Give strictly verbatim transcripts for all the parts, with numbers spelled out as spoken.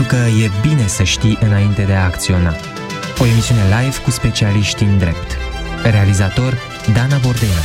că e bine să știi înainte de a acționa. O emisiune live cu specialiști în drept. Realizator Dana Bordean.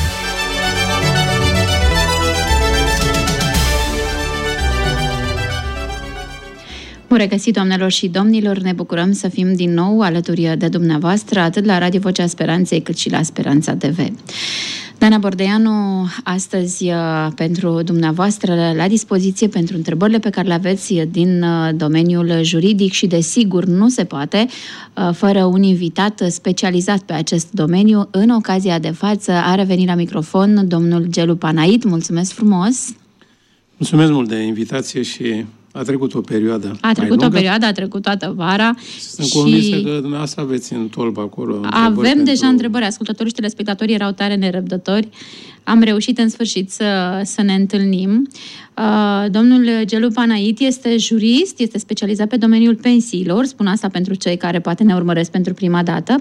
Bun regăsit, doamnelor și domnilor! Ne bucurăm să fim din nou alături de dumneavoastră, atât la Radio Vocea Speranței, cât și la Speranța T V. Dana Bordeanu, astăzi pentru dumneavoastră la dispoziție pentru întrebările pe care le aveți din domeniul juridic și desigur nu se poate fără un invitat specializat pe acest domeniu. În ocazia de față a revenit la microfon domnul Gelu Panait. Mulțumesc frumos! Mulțumesc mult de invitație și a trecut o perioadă A trecut o perioadă, a trecut toată vara. Sunt și convinsă că dumneavoastră aveți în tolbă acolo avem pentru... deja întrebări. Ascultătorii și telespectatorii erau tare nerăbdători. Am reușit în sfârșit să, să ne întâlnim. Uh, domnul Gelu Panait este jurist, este specializat pe domeniul pensiilor, spun asta pentru cei care poate ne urmăresc pentru prima dată.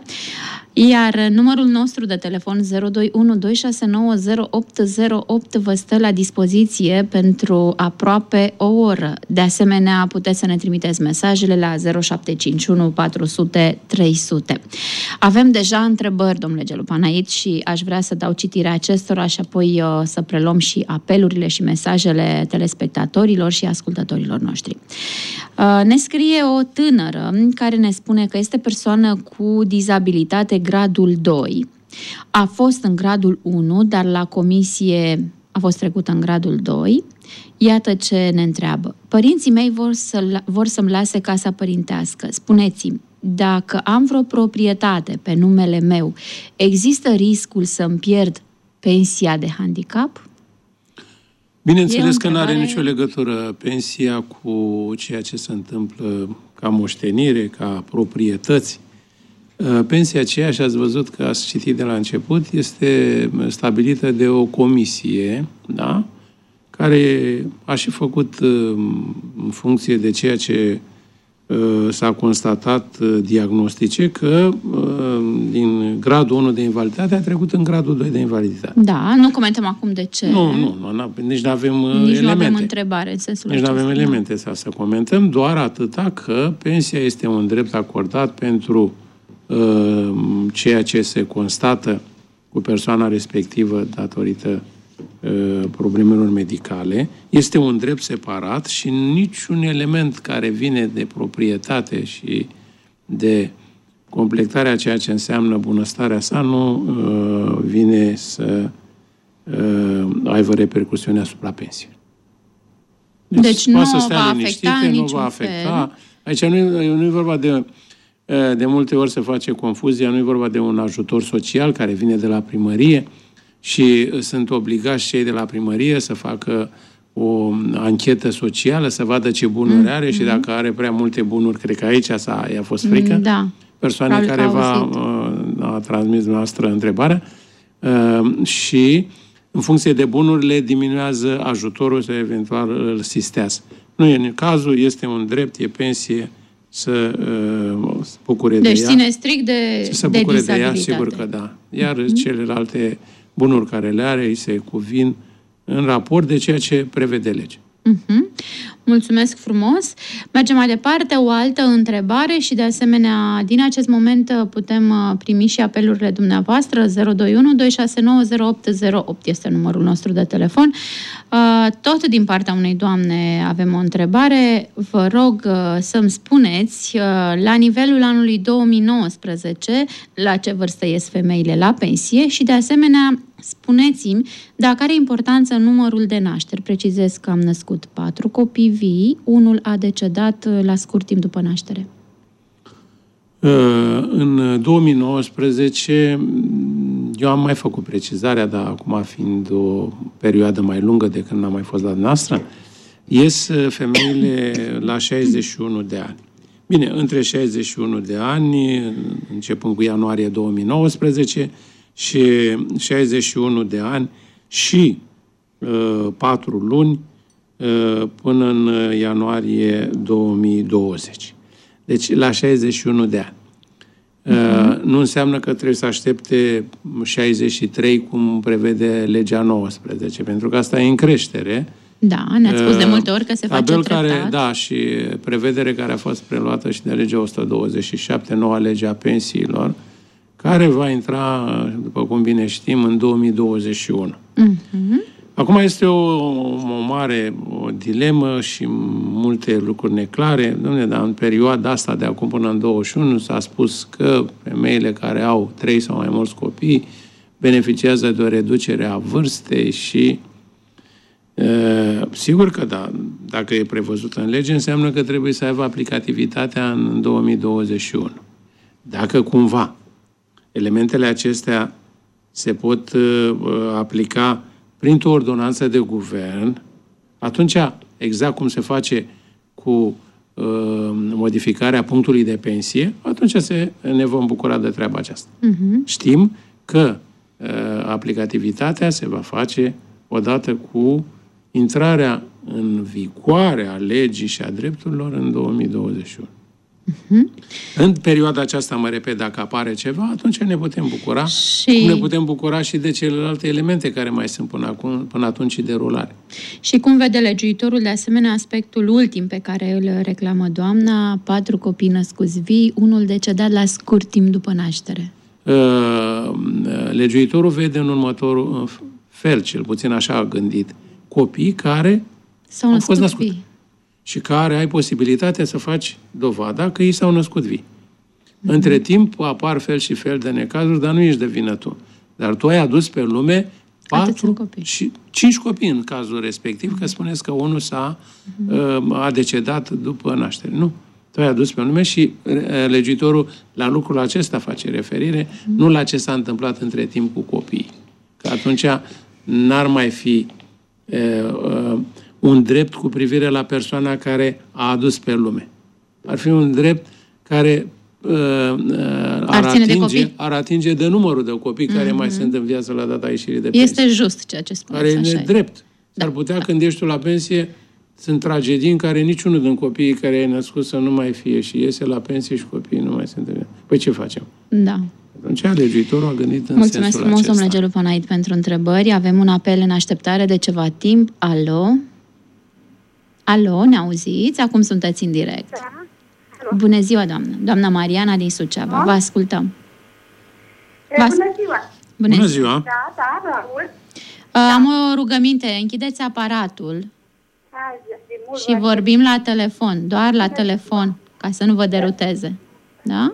Iar numărul nostru de telefon zero doi unu doi șase nouă zero opt zero opt vă stă la dispoziție pentru aproape o oră. De asemenea, puteți să ne trimiteți mesajele la zero șapte cinci unu patru zero zero trei zero zero. Avem deja întrebări, domnule Gelu Panait, și aș vrea să dau citirea acestora și apoi uh, să preluăm și apelurile și mesajele telespectatorilor și ascultătorilor noștri. Uh, ne scrie o tânără care ne spune că este persoană cu dizabilitate gradul doi. A fost în gradul unu, dar la comisie a fost trecută în gradul doi. Iată ce ne întreabă. Părinții mei vor, să, vor să-mi lase casa părintească. Spuneți-mi, dacă am vreo proprietate pe numele meu, există riscul să-mi pierd pensia de handicap? Bineînțeles că nu are nicio legătură pensia cu ceea ce se întâmplă ca moștenire, ca proprietăți. Pensia aceea, și ați văzut că ați citit de la început, este stabilită de o comisie, da? Care a și făcut în funcție de ceea ce s-a constatat diagnostice că din gradul unu de invaliditate a trecut în gradul doi de invaliditate. Da, nu comentăm acum de ce. Nu, nu, nu nici nu avem nici elemente. nu avem întrebare în sensul Nici nu avem da. elemente să, să comentăm, doar atâta că pensia este un drept acordat pentru uh, ceea ce se constată cu persoana respectivă datorită problemelor medicale, este un drept separat și niciun element care vine de proprietate și de completarea ceea ce înseamnă bunăstarea sa nu uh, vine să uh, aibă repercusiuni asupra pensiei. Deci, deci nu va afecta nu va afecta. Fel. Aici nu, nu e vorba de de multe ori se face confuzia, nu e vorba de un ajutor social care vine de la primărie și sunt obligați cei de la primărie să facă o anchetă socială, să vadă ce bunuri mm, are și mm. dacă are prea multe bunuri, cred că aici s-a, i-a fost frică. Da. Persoane care va, a transmis noastră întrebarea și în funcție de bunuri le diminuează ajutorul sau eventual îl sistează. Nu e cazul, este un drept, e pensie să uh, se bucure deci de ea. Deci ține strict de, să de bucure dizabilitate. de ea, sigur că da. Iar mm-hmm. celelalte bunuri care le are îi se cuvin în raport de ceea ce prevede legea. Mm-hmm. Mulțumesc frumos. Mergem mai departe, o altă întrebare și de asemenea din acest moment putem primi și apelurile dumneavoastră. Zero doi unu doi șase nouă zero opt zero opt este numărul nostru de telefon. Tot din partea unei doamne avem o întrebare. Vă rog să-mi spuneți la nivelul anului două mii nouăsprezece la ce vârstă ies femeile la pensie și de asemenea spuneți-mi dacă are importanță numărul de nașteri. Precizez că am născut patru copii vii, unul a decedat la scurt timp după naștere. În două mii nouăsprezece eu am mai făcut precizarea, dar acum fiind o perioadă mai lungă de când n-am mai fost la noastră, ies femeile la șaizeci și unu de ani. Bine, între șaizeci și unu de ani, începând cu ianuarie două mii nouăsprezece, și șaizeci și unu de ani și uh, patru luni uh, până în ianuarie două mii douăzeci. Deci la șaizeci și unu de ani. Uh, nu înseamnă că trebuie să aștepte șaizeci și trei cum prevede legea nouăsprezece, pentru că asta e în creștere. Da, ne-ați spus de multe ori că se face treptat. Care, da, și prevedere care a fost preluată și de legea o sută douăzeci și șapte, noua lege a pensiilor, care va intra, după cum bine știm, în două mii douăzeci și unu. Uh-huh. Acum este o, o mare o dilemă și multe lucruri neclare. Dom'le, dar în perioada asta de acum până în douăzeci și unu s-a spus că femeile care au trei sau mai mulți copii beneficiază de o reducere a vârstei și e, sigur că da, dacă e prevăzută în lege, înseamnă că trebuie să aibă aplicativitatea în două mii douăzeci și unu. Dacă cumva elementele acestea se pot uh, aplica printr-o ordonanță de guvern, atunci, exact cum se face cu uh, modificarea punctului de pensie, atunci se, ne vom bucura de treaba aceasta. Uh-huh. Știm că uh, aplicativitatea se va face odată cu intrarea în vigoare a legii și a drepturilor în două mii douăzeci și unu. Uh-huh. În perioada aceasta, mă repet, dacă apare ceva, atunci ne putem bucura. Și cum ne putem bucura și de celelalte elemente care mai sunt până, acum, până atunci de rulare. Și cum vede legiuitorul, de asemenea, aspectul ultim pe care îl reclamă doamna, patru copii născuți vii, unul decedat la scurt timp după naștere? Uh, legiuitorul vede în următorul fel, cel puțin așa a gândit, copii care S-au au fost născuți. Vii. Și care ai posibilitatea să faci dovada că ei s-au născut vii. Mm-hmm. Între timp apar fel și fel de necazuri, dar nu ești de vină tu. Dar tu ai adus pe lume patru copii. și cinci copii în cazul respectiv, mm-hmm. că spuneți că unul s-a, mm-hmm. a decedat după naștere. Nu. Tu ai adus pe lume și legiuitorul la lucrul acesta face referire, mm-hmm. nu la ce s-a întâmplat între timp cu copiii. Că atunci n-ar mai fi e, e, un drept cu privire la persoana care a adus pe lume. Ar fi un drept care uh, ar, atinge, de ar atinge de numărul de copii mm-hmm. care mai sunt în viață la data ieșirii de pensie. Este just ceea ce spuneți. Care e drept. Da. Ar putea, când ești tu la pensie, sunt tragedii în care niciunul din copiii care ai născut să nu mai fie și iese la pensie și copiii nu mai sunt în viață. Păi ce facem? Da. Atunci, legiuitorul a gândit în Mulțumesc sensul frumos, acesta. domnule Gelu Panait, pentru întrebări. Avem un apel în așteptare de ceva timp. Alo? Alo, ne auziți? Acum sunteți în direct. Da. Bună ziua, doamnă. Doamna Mariana din Suceava. Vă ascultăm. E, bună ziua. Bună, bună ziua. Da, da, vă aud. Am o rugăminte. Închideți aparatul Azi, și vorbim la telefon, doar la telefon, ca să nu vă deruteze. Da?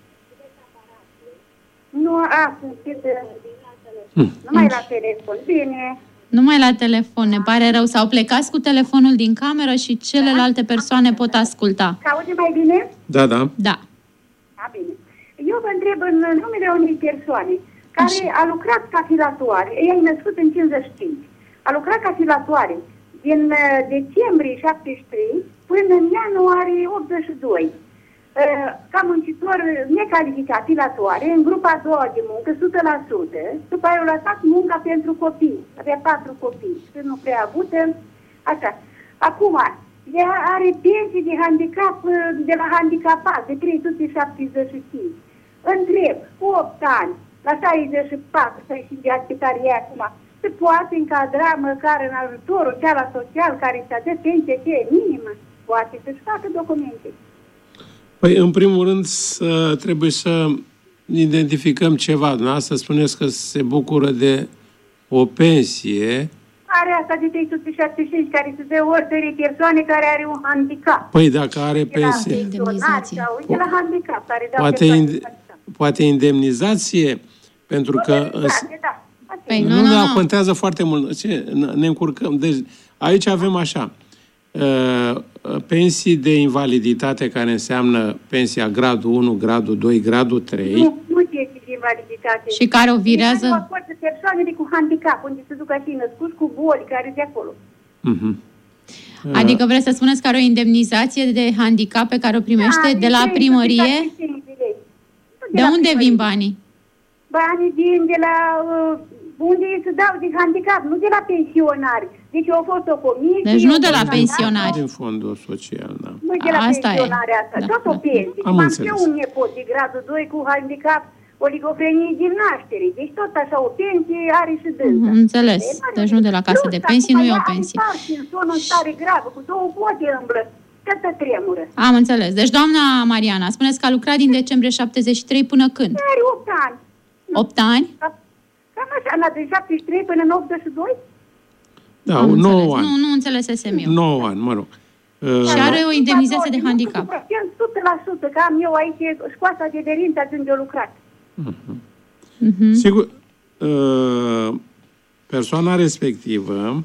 Nu, a, sunt hmm. numai la telefon. Bine. Numai la telefon, ne pare rău. Sau plecați cu telefonul din cameră și celelalte persoane pot asculta. Că auzi mai bine? Da, da. Da. A, bine. Eu vă întreb în numele unei persoane care Așa. a lucrat ca filatoare. Ea e născut în cincizeci și cinci. A lucrat ca filatoare din decembrie șaptezeci și trei până în ianuarie optzeci și doi. Ca muncitor necalificat, filatoare, în grupa a doua de muncă, o sută la sută, după aia a lăsat munca pentru copii. Avea patru copii și nu prea avută. Așa. Acum, ea are pensii de handicap, de la handicapat, de trei sute șaptezeci și cinci. Întreb, cu opt ani, la șaizeci și patru, șaizeci de ani pe care e acum, se poate încadra măcar în ajutorul cealaltă social care se dă pensie ce e minimă? Poate să-și facă documente. Păi, în primul rând, să, trebuie să identificăm ceva. Dumneavoastră spuneți că se bucură de o pensie. Are asta de trei sute șaptezeci și cinci, care se dă oricărei persoane care are un handicap. Păi, dacă are pensie... Indemnizație. Uite la handicap, care dau poate, ind... poate indemnizație, pentru că... Indemnizație, da. Păi, nu, nu, nu, contează foarte mult. Ce? Ne încurcăm. Deci, aici avem așa... Uh, pensii de invaliditate care înseamnă pensia gradul unu, gradul doi, gradul trei. Nu, nu este de invaliditate. Și care o virează? Nu acord persoanele cu handicap, unde se duc așa născuți cu boli, care de acolo. Uh-huh. Uh. Adică vreți să spuneți că are o indemnizație de handicap pe care o primește da, de la primărie? De, de unde primărie. Vin banii? Banii vin de la... Uh, unde se dau de handicap, nu de la pensionari. Deci au fost o comisie... Deci nu de la pensionari. Din fondul social, da. Nu de la asta pensionari asta, da, tot da. o pensie. Am Am înțeles. eu un nepot de gradul doi cu handicap, oligofrenie din naștere. Deci tot așa o pensie are și dânsa. Mm, înțeles. Deci nu de la casă de pensii, nu e o pensie. Are Parkinson în stare gravă, cu două pote îmblă, tătă tremură. Am înțeles. Deci, doamna Mariana, spuneți că a lucrat din decembrie șaptezeci și trei până când? Are opt ani. opt ani? Cam așa, din șaptezeci și trei până în optzeci și doi? Da, nouă ani. Nu, nu înțelesesem eu. nouă ani, mă rog. Și are o indemnizație de handicap. o sută la sută, că am eu aici școasa de adeverință atunci de lucrat. Uh-huh. Uh-huh. Sigur, uh, persoana respectivă,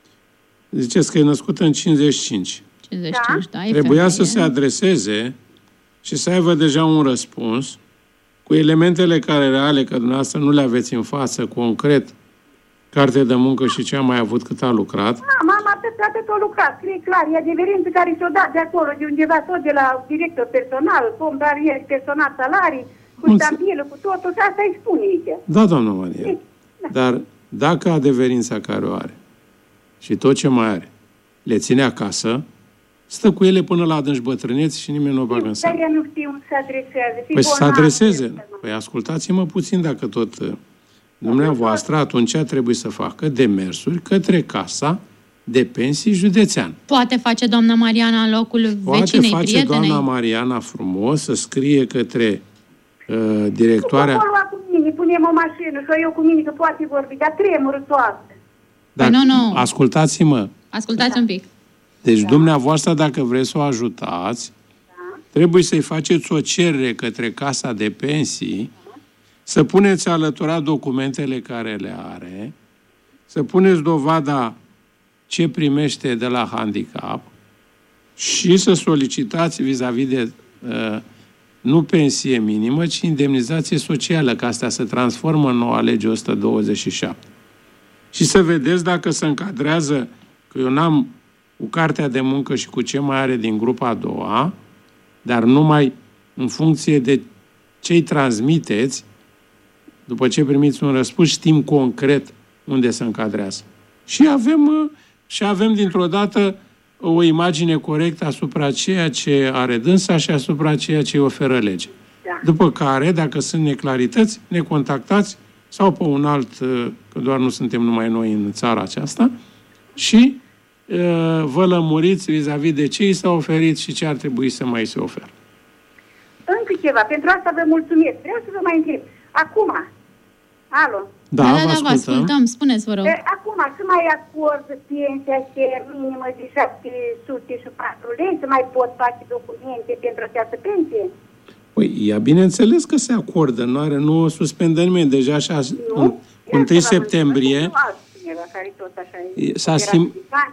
ziceți că e născută în cincizeci și cinci. cincizeci și cinci, da, da, trebuia să se adreseze și să aibă deja un răspuns cu elementele care reale, că dumneavoastră nu le aveți în față, concret, carte de muncă și ce a mai avut cât a lucrat. Da, mama atât, atât a lucrat, scrie clar, e adeverință care și-o dat de acolo, de undeva, tot de la director personal, contarier personal, salarii, cu stampilă, cu totul, și asta îi spune aici. Da, doamnă Maria. Da. Dar dacă adeverința care o are și tot ce mai are le ține acasă, stă cu ele până la adânci bătrâneți și nimeni nu o bagă în seamă. Dar ea nu știu să adreseze. Păi să adreseze. Păi ascultați-mă puțin, dacă tot dumneavoastră atunci trebuie să facă demersuri către Casa de Pensii Județean. Poate face doamna Mariana în locul Poate vecinei, face prietenei? doamna Mariana frumos să scrie către uh, directoarea... Nu lua cu mine, punem o mașină, că eu cu mine, că poate vorbi, dar tremură toată. Dar, păi nu, nu. Ascultați-mă. Ascultați da. un pic. Deci da. dumneavoastră, dacă vreți să o ajutați, da. trebuie să-i faceți o cerere către Casa de Pensii, da. să puneți alăturat documentele care le are, să puneți dovada ce primește de la handicap și să solicitați vis-a-vis de uh, nu pensie minimă, ci indemnizație socială, că asta se transformă în noua lege o sută douăzeci și șapte. Și să vedeți dacă se încadrează, că eu n-am cu cartea de muncă și cu ce mai are din grupa a doua, dar numai în funcție de ce-i transmiteți, după ce primiți un răspuns, știm concret unde se încadrează. Și avem, și avem dintr-o dată o imagine corectă asupra ceea ce are dânsa și asupra ceea ce îi oferă legea. Da. După care, dacă sunt neclarități, ne contactați sau pe un alt, că doar nu suntem numai noi în țara aceasta, și vă lămuriți vis-a-vis de ce i s-a oferit și ce ar trebui să mai se oferă. Încă ceva. Pentru asta vă mulțumesc. Vreau să vă mai întreb. Acum, alo? Da, da, vă da, ascultăm. vă ascultăm. Spuneți, vă rog. Acum, să mai acord pensia minimă de șapte sute și patru lei, să mai pot face documente pentru această pensie? Păi, ea bineînțeles că se acordă, nu are, nu o suspendă nimeni. Deja așa, în întâi septembrie, care tot așa s-a, schimb...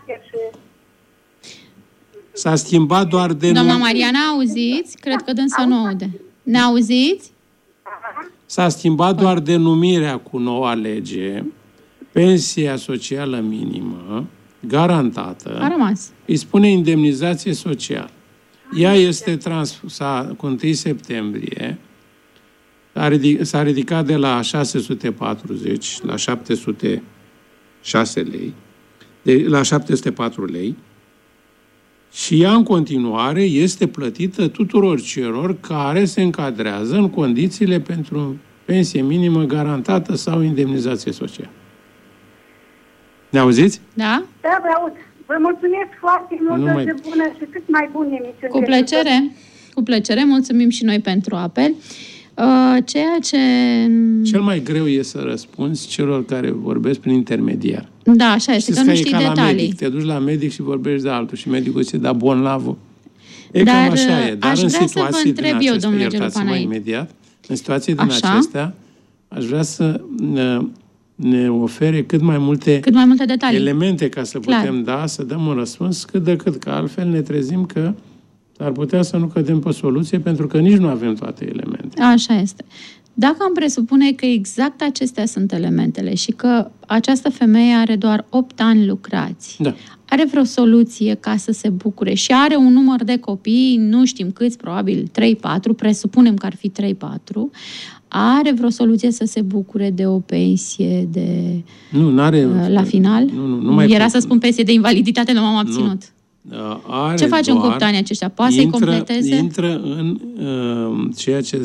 s-a schimbat doar de... Doamna Mariana, auziți? Cred că dânsa nu aude. Ne auziți? S-a schimbat doar denumirea cu noua lege, pensia socială minimă, garantată, a rămas. îi spune indemnizație socială. Ea este transfusă cu întâi septembrie, s-a ridicat de la șase sute patruzeci la șapte sute șase lei, de, la șapte sute patru lei, și ea în continuare este plătită tuturor celor care se încadrează în condițiile pentru pensie minimă garantată sau indemnizație socială. Ne auziți? Da? Da, vă aud. Vă mulțumesc foarte mult, mai... de bună și cât mai bune emisiune. Cu plăcere. Cu plăcere. Mulțumim și noi pentru apel. Uh, ceea ce... Cel mai greu e să răspunzi celor care vorbesc prin intermediar. Da, așa este, știți că nu că știi e ca detalii. La medic. Te duci la medic și vorbești de altul și medicul zice, da, bolnavul. E Dar, cam așa e. Dar aș în vrea situații să vă întreb din eu, acestea, domnule iertați-mă Gelupanaid. imediat, în situații din Așa? acestea, aș vrea să ne, ne ofere cât mai multe, cât mai multe detalii. elemente ca să Clar. putem da, să dăm un răspuns cât de cât, că altfel ne trezim că ar putea să nu cădem pe soluție, pentru că nici nu avem toate elementele. Așa este. Dacă am presupune că exact acestea sunt elementele și că această femeie are doar opt ani lucrați, Da. are vreo soluție ca să se bucure și are un număr de copii, nu știm câți, probabil trei patru, presupunem că ar fi trei patru, are vreo soluție să se bucure de o pensie de... Nu, n-are... La final? Nu, nu, nu mai Era pot. să spun pensie de invaliditate, nu m-am abținut. Are Ce facem cu doar, opt ani aceștia? Poate să-i intră, completeze? Intră în uh, ceea ce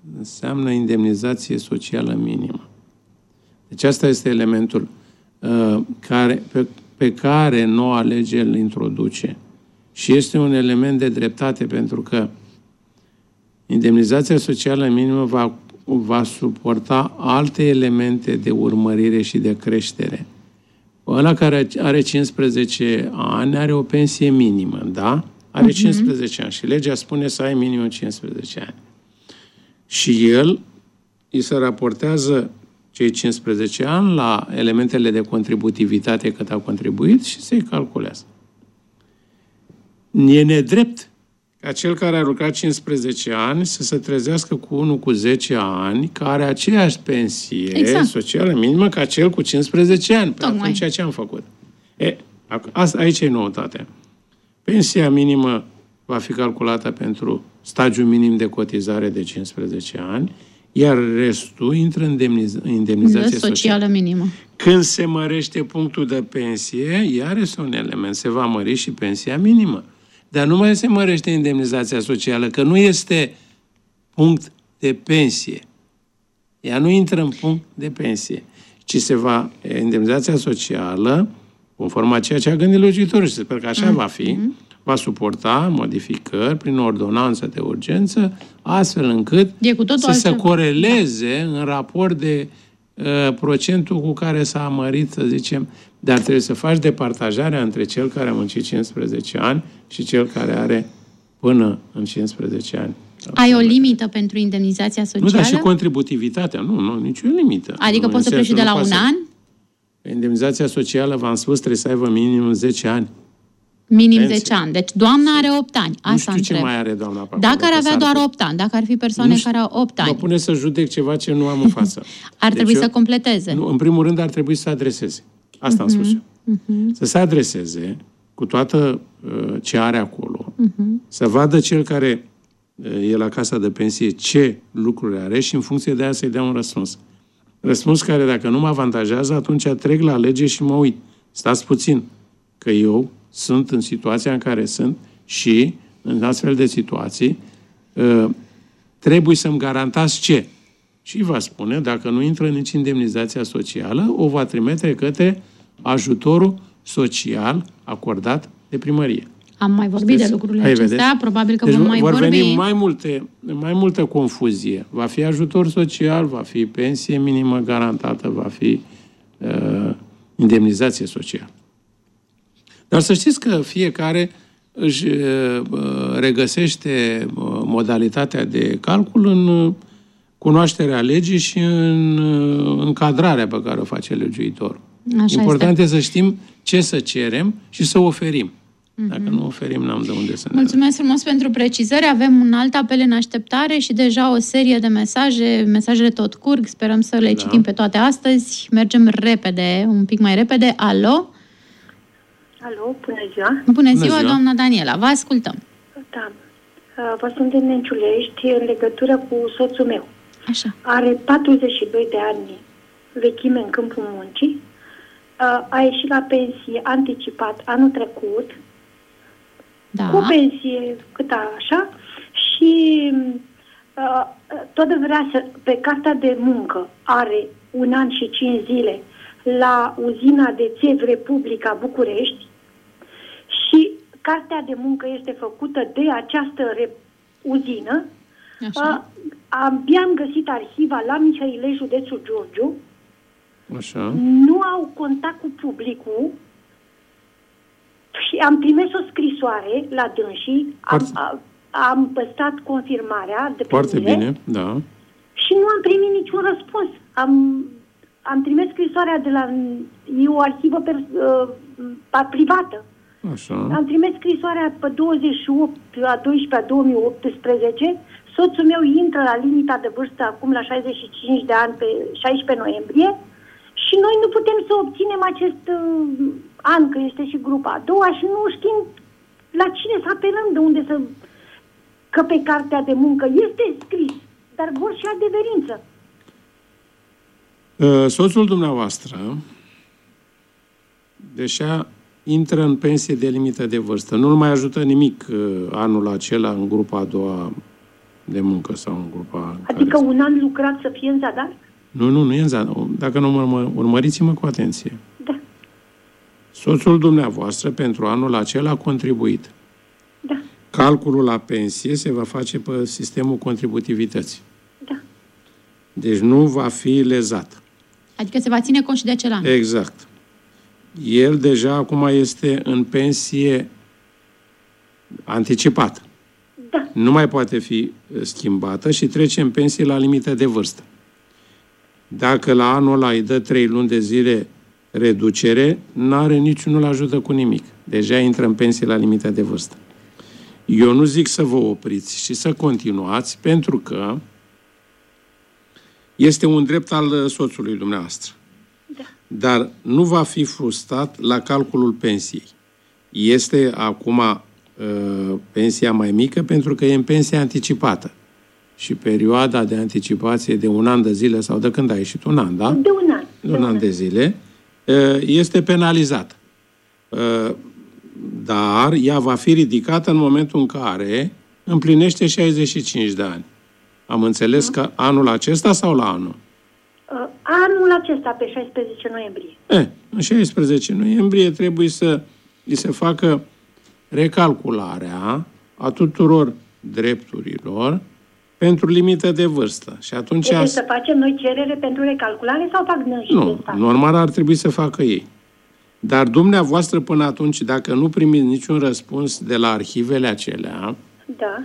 înseamnă indemnizație socială minimă. Deci asta este elementul uh, care, pe, pe care noua lege îl introduce. Și este un element de dreptate, pentru că indemnizația socială minimă va, va suporta alte elemente de urmărire și de creștere. Ăla care are cincisprezece ani are o pensie minimă, da? Are uh-huh. cincisprezece ani și legea spune să ai minim cincisprezece ani. Și el îi se raportează cei cincisprezece ani la elementele de contributivitate cât a contribuit și se calculează. E nedrept ca cel care a lucrat cincisprezece ani să se trezească cu unul cu zece ani, care are aceeași pensie exact. socială minimă ca cel cu cincisprezece ani. Pe atunci ceea ce am făcut. E, asta, aici e noutatea. Pensia minimă va fi calculată pentru stagiul minim de cotizare de cincisprezece ani, iar restul intră în indemniz- indemnizație socială. socială minimă. Când se mărește punctul de pensie, iar este un element, se va mări și pensia minimă. Dar nu mai se mărește indemnizația socială, că nu este punct de pensie. Ea nu intră în punct de pensie, ci se va, indemnizația socială, conform a ceea ce a gândit legiuitorul, și sper că așa mm-hmm. va fi, va suporta modificări prin ordonanță de urgență, astfel încât să altceva. se coreleze în raport de uh, procentul cu care s-a mărit, să zicem, dar trebuie să faci departajarea între cel care a muncit cincisprezece ani și cel care are până în cincisprezece ani. Ai o limită pentru indemnizația socială? Nu, dar și contributivitatea. Nu, nu, nicio limită. Adică nu, poți să pleci și de la un an? Indemnizația socială, v-am spus, trebuie să aibă minim zece ani. Minim pensie. zece ani. Deci doamna are opt ani. Asta nu știu întreb. ce mai are doamna pe Dacă ar avea doar opt ani, dacă ar fi persoane care au opt ani. Mă pune să judec ceva ce nu am în față. ar deci trebui eu, să completeze. Nu, în primul rând ar trebui să adreseze. Asta uh-huh. am spus eu. Uh-huh. Să se adreseze cu toată uh, ce are acolo. Uh-huh. Să vadă cel care uh, e la casa de pensie ce lucruri are și în funcție de aia să-i dea un răspuns. Răspuns care, dacă nu mă avantajează, atunci trec la lege și mă uit. Stați puțin, că eu sunt în situația în care sunt și, în astfel de situații, uh, trebuie să-mi garantați ce. Și va spune, dacă nu intră nici indemnizația socială, o va trimite către ajutorul social acordat de primărie. Am mai vorbit Știți? de lucrurile Hai, acestea, vedeți? probabil că deci vom mai vor vorbi. veni mai, multe, mai multă confuzie. Va fi ajutor social, va fi pensie minimă garantată, va fi uh, indemnizație socială. Dar să știți că fiecare își uh, regăsește uh, modalitatea de calcul în uh, cunoașterea legii și în uh, încadrarea pe care o face legiuitorul. Așa Important este. e să știm ce să cerem și să oferim. Mm-hmm. Dacă nu oferim, n-am de unde să ne... Mulțumesc frumos pentru precizări. Avem un alt apel în așteptare și deja o serie de mesaje. Mesajele tot curg. Sperăm să le da. citim pe toate astăzi. Mergem repede, un pic mai repede. Alo? Alo, bună ziua! Bună ziua, bună ziua. doamna Daniela. Vă ascultăm. Da. Vă sunt în Nenciulești în legătură cu soțul meu. Așa. Are patruzeci și doi de ani vechime în câmpul muncii. A ieșit la pensie anticipat anul trecut, da. cu pensie cât așa, și uh, tot vrea să, pe cartea de muncă are un an și cinci zile la uzina de țevi Republica București și cartea de muncă este făcută de această re- uzină. Uh, abia am găsit arhiva la Mihailei, județul Giurgiu. Așa. Nu au contact cu publicul și am trimis o scrisoare la dânsii, am, am, am păstrat confirmarea de primire. Foarte bine, da. Și nu am primit niciun răspuns. Am, am trimis scrisoarea de la... E o arhivă per, uh, privată. Așa. Am trimis scrisoarea pe douăzeci și opt a doisprezece a două mii optsprezece. Soțul meu intră la limita de vârstă acum la șaizeci și cinci de ani pe șaisprezece noiembrie. Și noi nu putem să obținem acest uh, an, că este și grupa a doua, și nu știm la cine să apelăm, de unde să... Că pe cartea de muncă este scris, dar vor și adeverință. Uh, soțul dumneavoastră, deja intră în pensie de limită de vârstă. Nu-l mai ajută nimic uh, anul acela în grupa a doua de muncă sau în grupa... Adică care... un an lucrat să fie în zadar? Nu, nu, nu e în zadar. Dacă nu mă urmăriți-mă cu atenție. Da. Soțul dumneavoastră pentru anul acela a contribuit. Da. Calculul la pensie se va face pe sistemul contributivității. Da. Deci nu va fi lezat. Adică se va ține cont și de acel an. Exact. El deja acum este în pensie anticipată. Da. Nu mai poate fi schimbată și trece în pensie la limită de vârstă. Dacă la anul ăla îi dă trei luni de zile reducere, n-are niciunul ajută cu nimic. Deja intră în pensie la limită de vârstă. Eu nu zic să vă opriți și să continuați, pentru că este un drept al soțului dumneavoastră. Da. Dar nu va fi frustrat la calculul pensiei. Este acum uh, pensia mai mică pentru că e în pensie anticipată. Și perioada de anticipație de un an de zile sau de când a ieșit un an, da? De un an. De un an de zile, uh, este penalizată. Uh, dar ea va fi ridicată în momentul în care împlinește șaizeci și cinci de ani. Am înțeles că anul acesta sau la anul? Uh, anul acesta, pe șaisprezece noiembrie. E, în șaisprezece noiembrie trebuie să îi se facă recalcularea a tuturor drepturilor pentru limită de vârstă. Și atunci... Deci să facem noi cerere pentru recalculare sau fac noi și Nu, normal ar trebui să facă ei. Dar dumneavoastră până atunci, dacă nu primiți niciun răspuns de la arhivele acelea, da,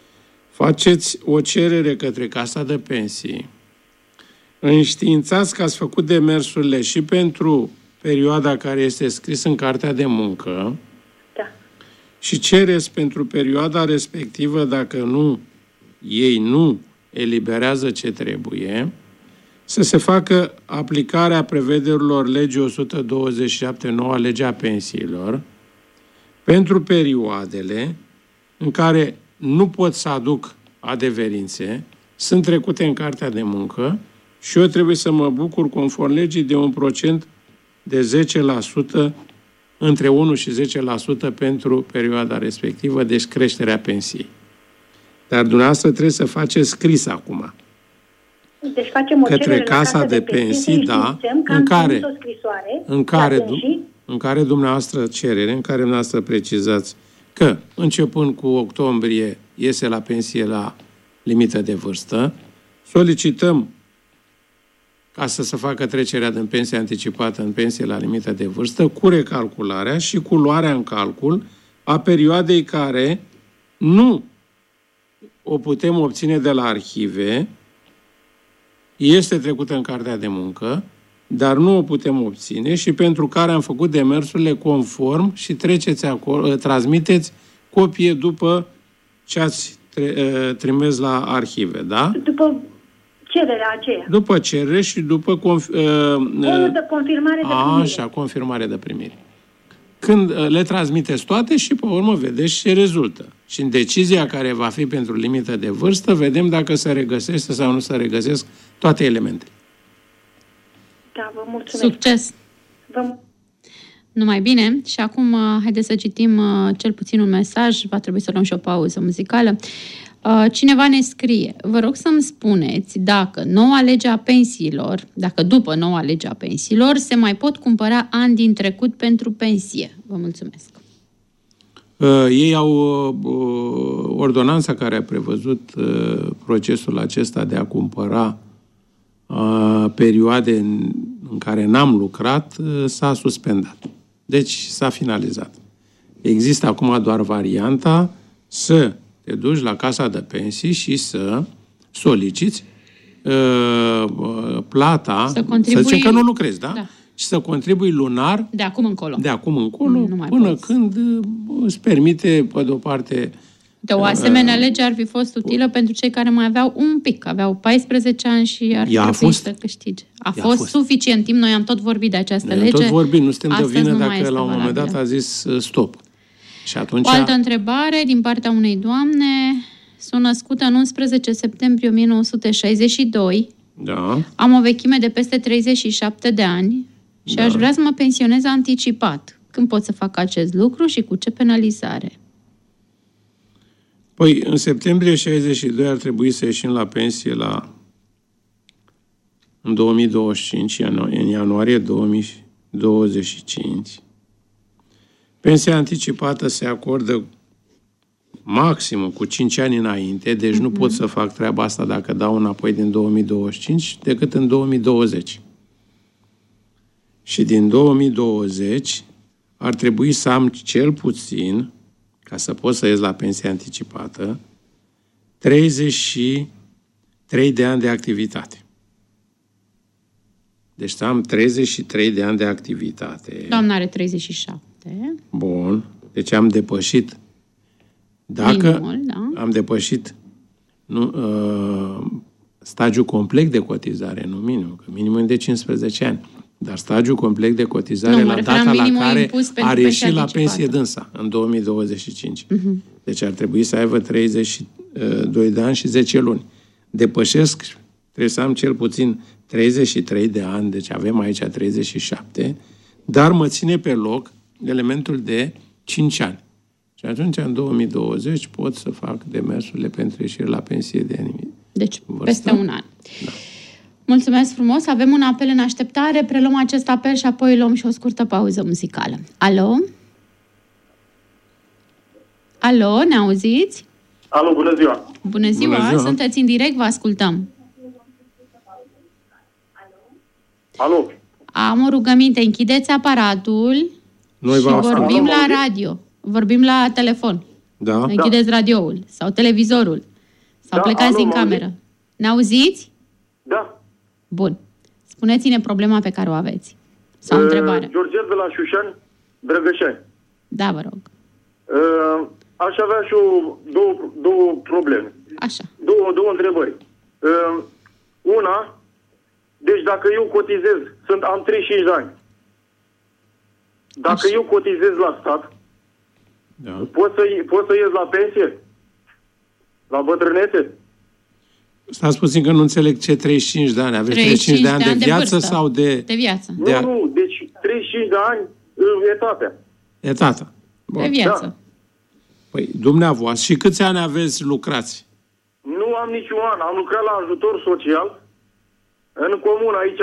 faceți o cerere către Casa de Pensii, înștiințați că ați făcut demersurile și pentru perioada care este scris în Cartea de Muncă, da, și cereți pentru perioada respectivă, dacă nu, ei nu eliberează ce trebuie, să se facă aplicarea prevederilor legii o sută douăzeci și șapte, noua legea pensiilor, pentru perioadele în care nu pot să aduc adeverințe, sunt trecute în Cartea de Muncă și eu trebuie să mă bucur, conform legii, de un procent de zece la sută, între unu și zece la sută pentru perioada respectivă, deci creșterea pensiei. Dar dumneavoastră trebuie să faceți scris acum. Deci facem o către Casa de Pensii, da, în care, în care, în care dumneavoastră cerere, în care dumneavoastră precizați că începând cu octombrie iese la pensie la limită de vârstă, solicităm ca să se facă trecerea din pensie anticipată în pensie la limită de vârstă, cu recalcularea și cu luarea în calcul a perioadei care nu o putem obține de la arhive, este trecută în Cartea de Muncă, dar nu o putem obține și pentru care am făcut demersurile conform și treceți acolo, transmiteți copie după ce ați trimis la arhive, da? După cererea aceea. După cerere și după conf, uh, uh, de confirmare de primire. Așa, confirmare de primire. Când uh, le transmiteți toate și pe urmă vedeți ce rezultă. Și în decizia care va fi pentru limită de vârstă, vedem dacă se regăsește sau nu se regăsesc toate elementele. Da, vă mulțumesc. Succes! Vă... Numai bine. Și acum, haideți să citim cel puțin un mesaj. Va trebui să luăm și o pauză muzicală. Cineva ne scrie: vă rog să-mi spuneți dacă noua lege a pensiilor, dacă după noua lege a pensiilor, se mai pot cumpăra ani din trecut pentru pensie. Vă mulțumesc. Uh, ei au uh, ordonanța care a prevăzut uh, procesul acesta de a cumpăra uh, perioade în, în care n-am lucrat, uh, s-a suspendat. Deci s-a finalizat. Există acum doar varianta să te duci la Casa de Pensii și să soliciți uh, plata, să, să zicem că nu lucrezi, da? Da. Și să contribui lunar de acum încolo, de acum încolo până poți. Când îți permite, pe de-o parte... De o asemenea uh, lege ar fi fost utilă uh, pentru cei care mai aveau un pic, aveau paisprezece ani și ar trebui fost, să câștige. A fost, fost suficient timp, noi am tot vorbit de această noi lege. Am tot vorbit, nu suntem de vină dacă la un moment dat a zis stop. Și atunci... O altă întrebare din partea unei doamne. Sunt născută în unsprezece septembrie o mie nouă sute șaizeci și doi. Da. Am o vechime de peste treizeci și șapte de ani și da. aș vrea să mă pensionez anticipat. Când pot să fac acest lucru și cu ce penalizare? Păi, în septembrie șaizeci și doi ar trebui să ieșim la pensie la în două mii douăzeci și cinci, în ianuarie două mii douăzeci și cinci. Pensia anticipată se acordă maximum cu cinci ani înainte, deci uh-huh. nu pot să fac treaba asta dacă dau înapoi din două mii douăzeci și cinci, decât în două mii douăzeci. Și din două mii douăzeci ar trebui să am cel puțin, ca să pot să ies la pensie anticipată, treizeci și trei de ani de activitate. Deci să am treizeci și trei de ani de activitate. Doamna are treizeci și șapte. Bun. Deci am depășit Dacă Minimul, da. am depășit nu, uh, stagiul complet de cotizare, nu minim, că minimum de cincisprezece ani, dar stagiul complet de cotizare nu, la data la care ar ieși la anticipată. pensie dânsa, în două mii douăzeci și cinci. Uh-huh. Deci ar trebui să aibă treizeci și doi de ani și zece luni. Depășesc, trebuie să am cel puțin treizeci și trei de ani, deci avem aici treizeci și șapte, dar mă ține pe loc elementul de cinci ani. Și atunci, în două mii douăzeci, pot să fac demersurile pentru ieșire la pensie de ani. Deci, vârstă. peste un an. Da. Mulțumesc frumos. Avem un apel în așteptare. Preluăm acest apel și apoi luăm și o scurtă pauză muzicală. Alo? Alo, ne auziți? Alo, bună ziua! Bună ziua, bună ziua. Sunteți în direct, vă ascultăm. Alo? Am o rugăminte, închideți aparatul Noi și vă vorbim Alo, la radio. Vorbim la telefon. Da? Închideți da. radioul sau televizorul. Sau Da, plecați alo, din mă cameră. auziți? Ne auziți? Da. Bun. Spuneți-ne problema pe care o aveți. Sau uh, întrebare. Georgel de la Șușani, Drăgășani. Da, vă rog. Uh, aș avea și o, două, două probleme. Așa. Două, două întrebări. Uh, una, deci dacă eu cotizez, sunt, am treizeci și cinci de ani. Dacă Așa. eu cotizez la stat, Da. pot să, pot să ies la pensie? La bătrânețe? Stați puțin că nu înțeleg ce treizeci și cinci de ani. Aveți treizeci și cinci de ani de, de viață vârstă. sau de... De viață. De Nu, a... nu, deci treizeci și cinci de ani în etatea. Etată. Bun. De viață. Da. Păi, dumneavoastră, și câți ani aveți lucrați? Nu am niciun an. Am lucrat la ajutor social în comună aici,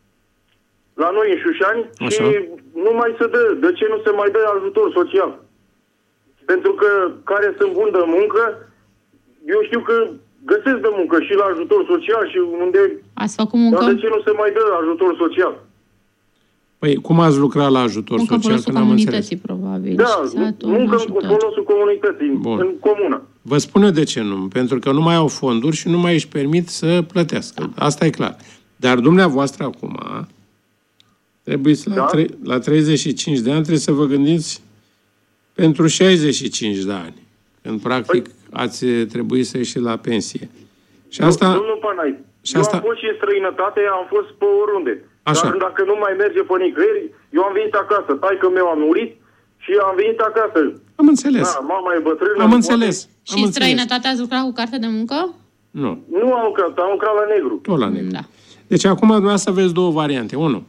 la noi în Șușani, Așa. și nu mai se dă. De ce nu se mai dă ajutor social? Pentru că care sunt buni de muncă, eu știu că găsesc de muncă și la ajutor social și unde... Ați făcut muncă? Dar de ce nu se mai dă ajutor social? Păi, cum ați lucrat la ajutor Muncă în social? folosul Că n-am înțeles. comunității, probabil. Da, și satul muncă în ajută. folosul comunității, Bun. în comună. Vă spune de ce nu. Pentru că nu mai au fonduri și nu mai își permit să plătească. Asta e clar. Dar dumneavoastră acum trebuie să, Da? la, tre- la treizeci și cinci de ani trebuie să vă gândiți pentru șaizeci și cinci de ani. Când practic Păi- ați trebui să ieși la pensie. Și asta... Domnul Panai, și eu asta- am fost și în străinătate, am fost pe oriunde. Așa. Dar dacă nu mai merge pe nicăieri, eu am venit acasă. Taică meu a murit și am venit acasă. Am înțeles. Da, mama e bătrână. Am poate- înțeles. Și Am în înțeles. străinătate ați lucrat cu carte de muncă? Nu. Nu am lucrat, am lucrat la negru. Tot la negru. Da. Deci acum dumneavoastră aveți două variante. Unu.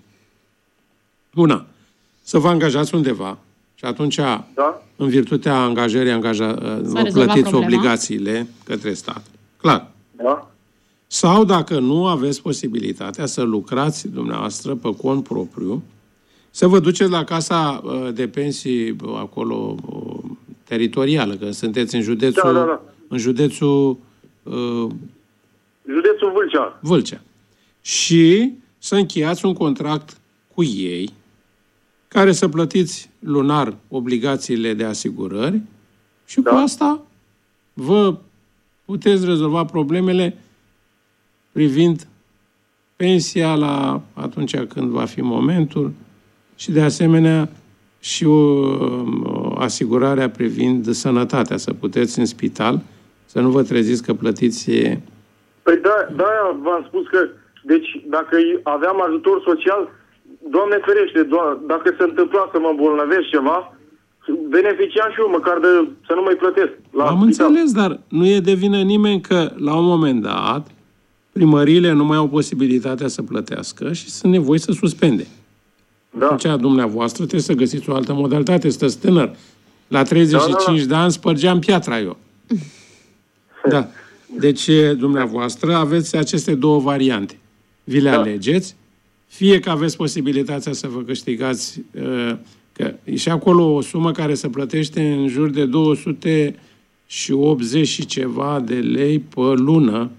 Una. Să vă angajați undeva și atunci, Da? în virtutea angajării, angaja, vă rezolvat plătiți problema. obligațiile către stat. Clar. Da? Sau dacă nu aveți posibilitatea să lucrați dumneavoastră pe cont propriu, să vă duceți la casa uh, de pensii uh, acolo uh, teritorială, că sunteți în județul, Da, da, da. în județul uh, Județul Vâlcea. Vâlcea. Și să încheiați un contract cu ei, care să plătiți lunar obligațiile de asigurări și Da. cu asta vă puteți rezolva problemele privind pensia la atunci când va fi momentul și de asemenea și o, o asigurarea privind sănătatea, să puteți în spital, să nu vă treziți că plătiți. Păi da, da, v-am spus că, deci, dacă aveam ajutor social, Doamne ferește, do- dacă se întâmpla să mă îmbolnăvesc ceva, beneficiam și eu, măcar de să nu mai plătesc. La Am spital. înțeles, dar nu e de vină nimeni că la un moment dat primăriile nu mai au posibilitatea să plătească și sunt nevoie să suspende. Da. Atunci, dumneavoastră, trebuie să găsiți o altă modalitate. Sunteți tânăr. La treizeci și cinci Da, da, da. de ani spărgeam piatra eu. Da. Deci, dumneavoastră, aveți aceste două variante. Vi le da. alegeți, fie că aveți posibilitatea să vă câștigați, că e și acolo o sumă care se plătește în jur de două sute optzeci și ceva de lei pe lună,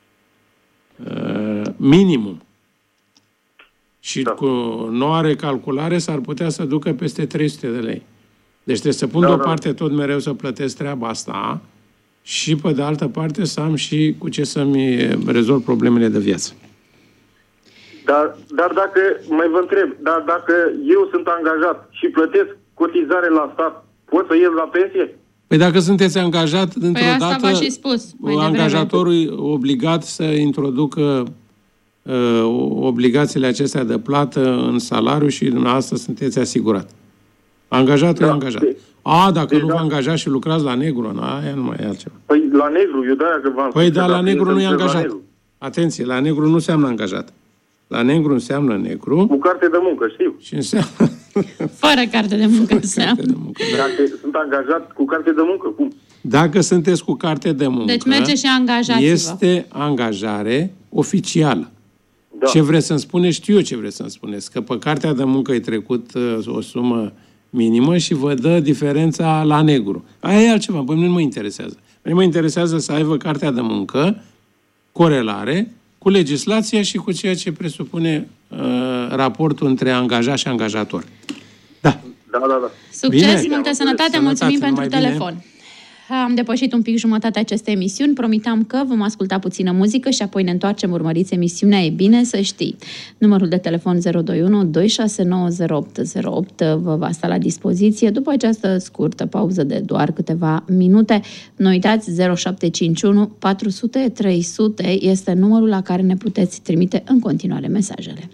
minimum. Și da. cu noua recalculare s-ar putea să ducă peste trei sute de lei. Deci trebuie să pun da, deoparte da. tot mereu să plătesc treaba asta și, pe de altă parte, să am și cu ce să-mi rezolv problemele de viață. Dar, dar dacă, mai vă întreb, dar dacă eu sunt angajat și plătesc cotizare la stat, pot să ies la pensie? Păi dacă sunteți angajat, dintr-o păi dată, v-a și spus, angajatorul e obligat să introducă uh, obligațiile acestea de plată în salariu și dumneavoastră sunteți asigurat. Angajatul da, e angajat. De, A, dacă deci nu da. vă angajați și lucrați la negru, na, aia nu mai e altceva. Păi la negru, eu de-aia că v-am Păi da, la negru nu e angajat. Atenție, la negru nu înseamnă angajat. La negru înseamnă negru. Cu carte de muncă, știu. Și înseamnă... Fără carte de muncă înseamnă. De muncă, da. Dacă sunt angajat cu carte de muncă, cum? Dacă sunteți cu carte de muncă... Deci merge și angajați-vă. Este angajare oficială. Da. Ce vreți să-mi spuneți? Știu eu ce vreți să-mi spuneți. Că pe cartea de muncă e trecut uh, o sumă minimă și vă dă diferența la negru. Aia e altceva. Păi nu mă interesează. Păi mă interesează să aibă cartea de muncă, corelare, cu legislația și cu ceea ce presupune uh, raportul între angajat și angajator. Da. Da, da, da. Succes, bine? multă sănătate, sănătate mulțumim pentru telefon. Bine. Am depășit un pic jumătatea acestei emisiuni, promiteam că vom asculta puțină muzică și apoi ne întoarcem, urmăriți emisiunea E bine să știi. Numărul de telefon zero doi unu doi șase nouă zero opt zero opt vă va sta la dispoziție după această scurtă pauză de doar câteva minute. Nu uitați, zero șapte cinci unu patru zero zero trei zero zero este numărul la care ne puteți trimite în continuare mesajele.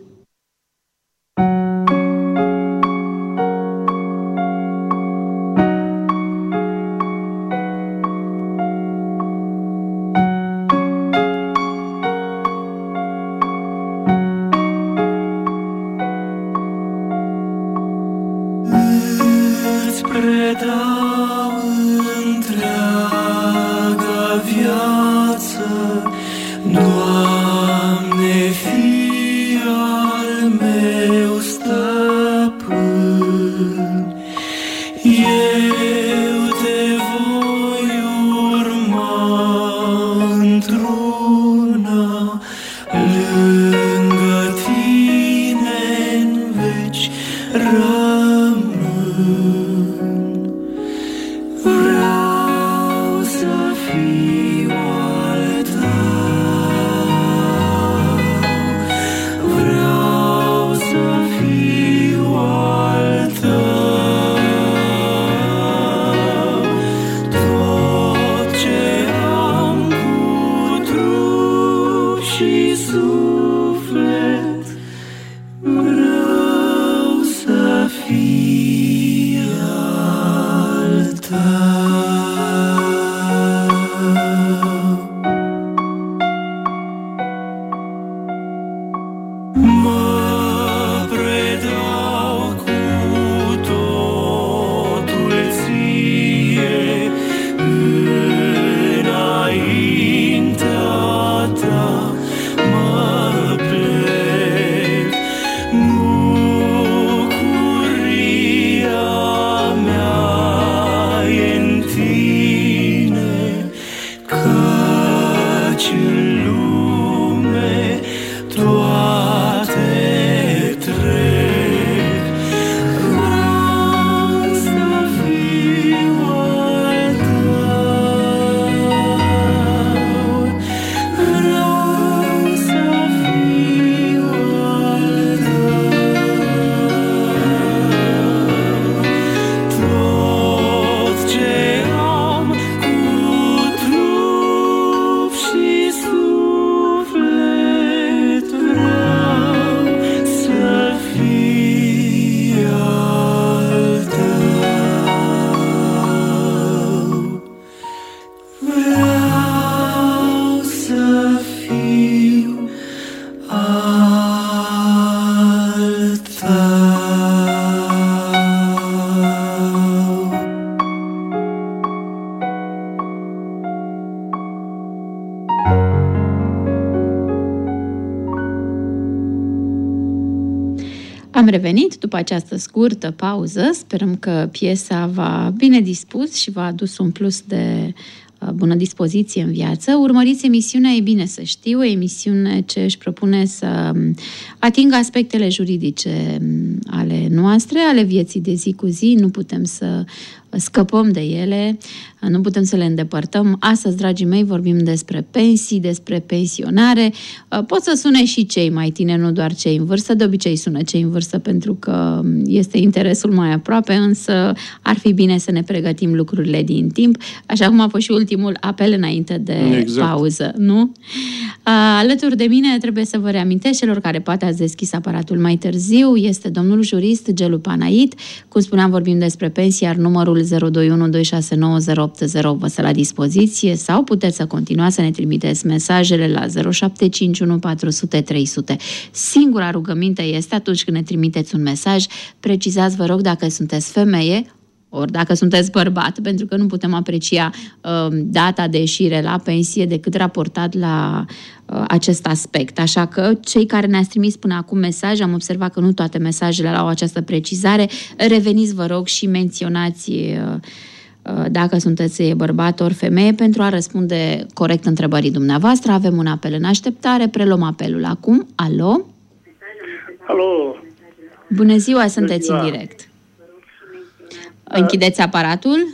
Am revenit după această scurtă pauză. Sperăm că piesa v-a bine dispus și v-a adus un plus de bună dispoziție în viață. Urmăriți emisiunea E bine să știu, o emisiune ce își propune să atingă aspectele juridice ale noastre, ale vieții de zi cu zi. Nu putem să scăpăm de ele, nu putem să le îndepărtăm. Astăzi, dragii mei, vorbim despre pensii, despre pensionare. Pot să sune și cei mai tineri, nu doar cei în vârstă. De obicei sună cei în vârstă pentru că este interesul mai aproape, însă ar fi bine să ne pregătim lucrurile din timp, așa cum a fost și ultimul apel înainte de exact. pauză, nu? Alături de mine, trebuie să vă reamintesc celor care poate ați deschis aparatul mai târziu, este domnul jurist Gelu Panait. Cum spuneam, vorbim despre pensii, iar numărul zero doi unu doi șase nouă zero opt zero vă stă la dispoziție sau puteți să continuați să ne trimiteți mesajele la zero șapte cinci unu patru zero zero trei zero zero. Singura rugăminte este atunci când ne trimiteți un mesaj, precizați, vă rog, dacă sunteți femeie ori dacă sunteți bărbat, pentru că nu putem aprecia uh, data de ieșire la pensie decât raportat la uh, acest aspect. Așa că cei care ne-ați trimis până acum mesaj, am observat că nu toate mesajele au această precizare, reveniți, vă rog, și menționați uh, uh, dacă sunteți bărbat ori femeie pentru a răspunde corect întrebării dumneavoastră. Avem un apel în așteptare, preluăm apelul acum. Alo? Alo? Bună ziua, sunteți Bună ziua. În direct. Închideți aparatul?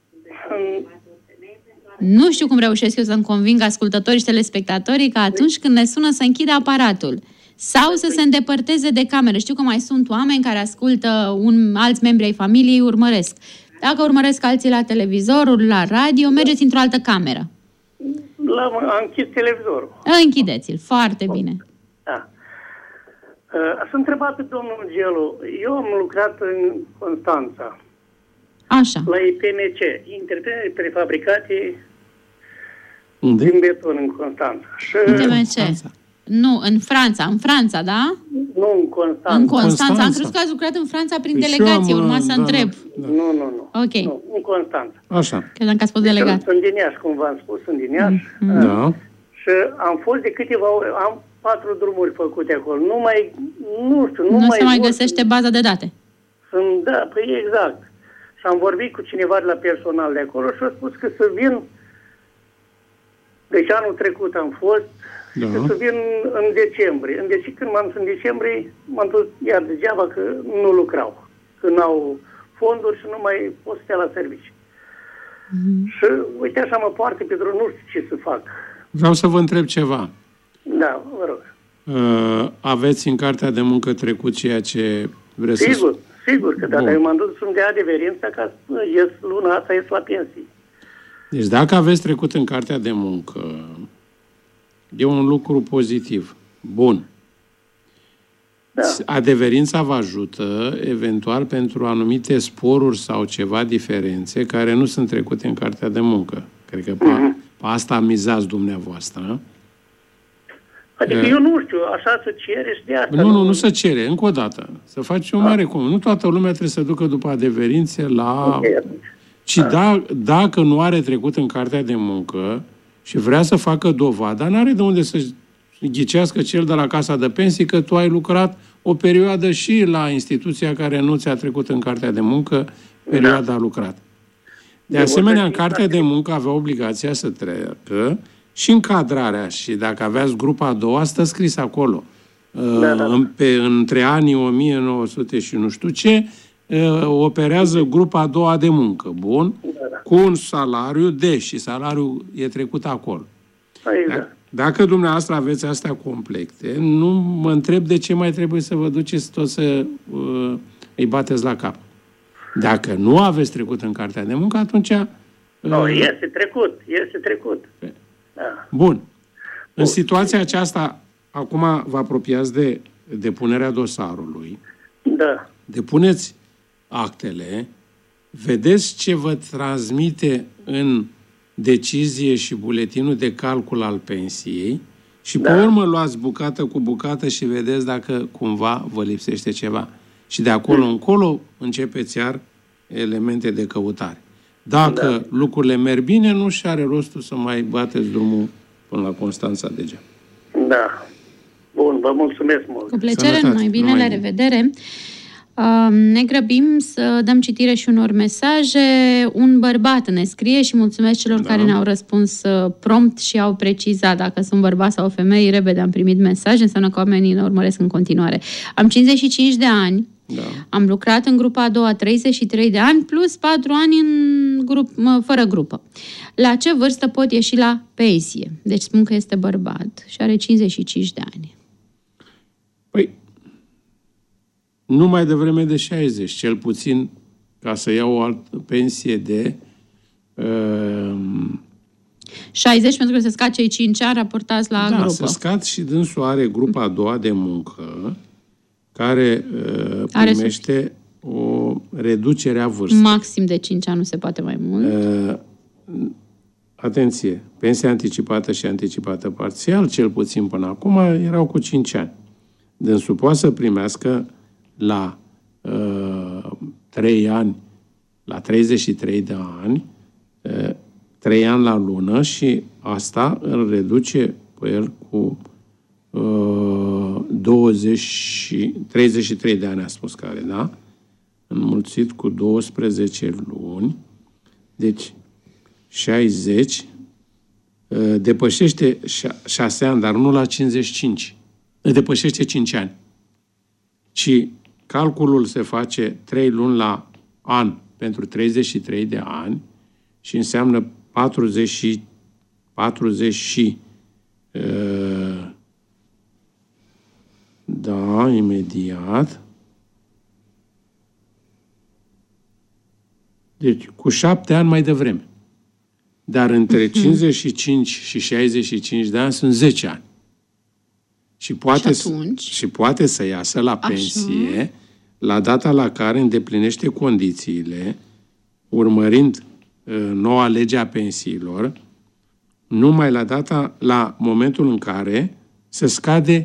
Nu știu cum reușesc eu să-mi conving ascultătorii și telespectatorii că atunci când ne sună să închidă aparatul sau să se îndepărteze de cameră. Știu că mai sunt oameni care ascultă, un, alți membri ai familiei urmăresc. Dacă urmăresc alții la televizor, la radio, mergeți într-o altă cameră. L-am închis televizorul. Închideți-l, foarte bine. Da. S-a întrebat pe domnul Gelu. Eu am lucrat în Constanța. Așa. La I P M C, întreprinderi prefabricate Unde? Din beton în Constanța. Și... I P M C. Nu, în Franța. În Franța, da? Nu, în Constanța. În Constanța. Constanța. Am crezut că ați lucrat în Franța prin păi delegație. Urma să da, întreb. Da. Nu, nu, nu. Ok. Nu, în Constanța. Așa. Credeam că ați fost delegat. Sunt din Iași, cum v-am spus, sunt din Iași. Mm. Da. Și am fost de câteva ori, am patru drumuri făcute acolo. Nu mai, nu știu, nu, nu mai... se mai găsește baza de date. Sunt, da, păi exact. Și am vorbit cu cineva de la personal de acolo și a spus că să vin, deci anul trecut am fost, da. Că să vin în decembrie. În deci, când m-am dus în decembrie, m-am dus iar degeaba că nu lucrau, că n-au fonduri și nu mai pot stea la serviciu. Mm-hmm. Și uite așa mă poartă pe drum, nu știu ce să fac. Vreau să vă întreb ceva. Da, vă rog. Uh, aveți în cartea de muncă trecut ceea ce vreți Sigur. să... Sigur că dacă eu m-am dus să-mi dea adeverința ca ies luna asta, ies la pensie. Deci dacă aveți trecut în cartea de muncă, e un lucru pozitiv. Bun. Da. Adeverința vă ajută, eventual, pentru anumite sporuri sau ceva diferențe care nu sunt trecute în cartea de muncă. Cred că pe, mm-hmm. pe asta mizați dumneavoastră. Adică eu nu știu, așa să cere și de asta... Nu, nu, nu se cere, încă o dată. Să faci o mare cum. Nu toată lumea trebuie să ducă după adeverințe la... Okay. Ci da, dacă nu are trecut în cartea de muncă și vrea să facă dovada, n-are de unde să ghicească cel de la casa de pensii că tu ai lucrat o perioadă și la instituția care nu ți-a trecut în cartea de muncă perioada da. lucrat. De asemenea, în cartea de muncă avea obligația să treacă și încadrarea. Și dacă aveați grupa a doua, stă scris acolo. Da, da. În, pe, între anii o mie nouă sute și nu știu ce, operează grupa a doua de muncă. Bun? Da, da. Cu un salariu de și salariul e trecut acolo. Exact. Dacă dumneavoastră aveți astea complete, nu mă întreb de ce mai trebuie să vă duceți tot să uh, îi bateți la cap. Dacă nu aveți trecut în cartea de muncă, atunci... Uh, no, este trecut, este trecut. Da. Bun. În situația aceasta, acum vă apropiați de depunerea dosarului. Da. Depuneți actele, vedeți ce vă transmite în decizie și buletinul de calcul al pensiei și da. pe urmă luați bucată cu bucată și vedeți dacă cumva vă lipsește ceva. Și de acolo încolo începeți iar elemente de căutare. Dacă da. lucrurile merg bine, nu și are rostul să mai bateți drumul până la Constanța degeaba. Da. Bun. Vă mulțumesc mult. Cu plăcere, numai bine, la revedere. Ne grăbim să dăm citire și unor mesaje. Un bărbat ne scrie și mulțumesc celor da. care ne-au răspuns prompt și au precizat dacă sunt bărbați sau femei. Repede am primit mesaje, înseamnă că oamenii ne urmăresc în continuare. Am cincizeci și cinci de ani, da. am lucrat în grupa a doua treizeci și trei de ani, plus patru ani în grup, fără grupă. La ce vârstă pot ieși la pensie? Deci spun că este bărbat și are cincizeci și cinci de ani. Păi, nu mai devreme de șaizeci, cel puțin, ca să iau o altă pensie de... Uh, șaizeci, pentru că se scad cei cinci ani raportați la da, grupă. Da, se scad și dânsul are grupa a doua de muncă, care uh, primește are o reducere a vârstei. Maxim de cinci ani, nu se poate mai mult. Uh, atenție, pensia anticipată și anticipată parțial, cel puțin până acum, erau cu cinci ani. Dânsul poate să primească la uh, trei ani, la treizeci și trei de ani, uh, trei ani la lună și asta îl reduce pe el cu uh, douăzeci, treizeci și trei de ani, a spus care, da? Înmulțit cu douăsprezece luni, deci șaizeci, uh, depășește șase ani, dar nu la cincizeci și cinci. Depășește cinci ani. Și calculul se face trei luni la an pentru treizeci și trei de ani și înseamnă patruzeci, patruzeci uh, da, imediat. Deci cu șapte ani mai devreme. Dar între cincizeci și cinci și șaizeci și cinci de ani sunt zece ani. Și poate, și, atunci, și poate să iasă la pensie așa, la data la care îndeplinește condițiile, urmărind uh, noua lege a pensiilor, numai la data, la momentul în care se scade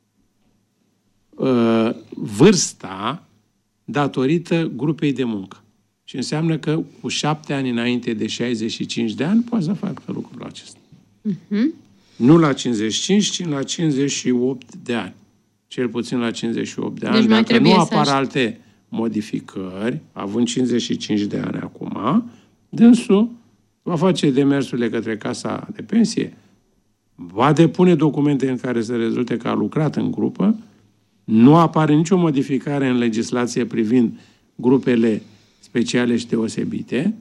uh, vârsta datorită grupei de muncă. Și înseamnă că cu șapte ani înainte de șaizeci și cinci de ani poate să facă lucrul acesta. Uh-huh. Nu la cincizeci și cinci, ci la cincizeci și opt de ani. Cel puțin la cincizeci și opt de ani. Deci dacă nu apar să... alte modificări, având cincizeci și cinci de ani acum, dânsul va face demersurile către casa de pensie, va depune documente în care să rezulte că a lucrat în grupă, nu apare nicio modificare în legislație privind grupele speciale și deosebite,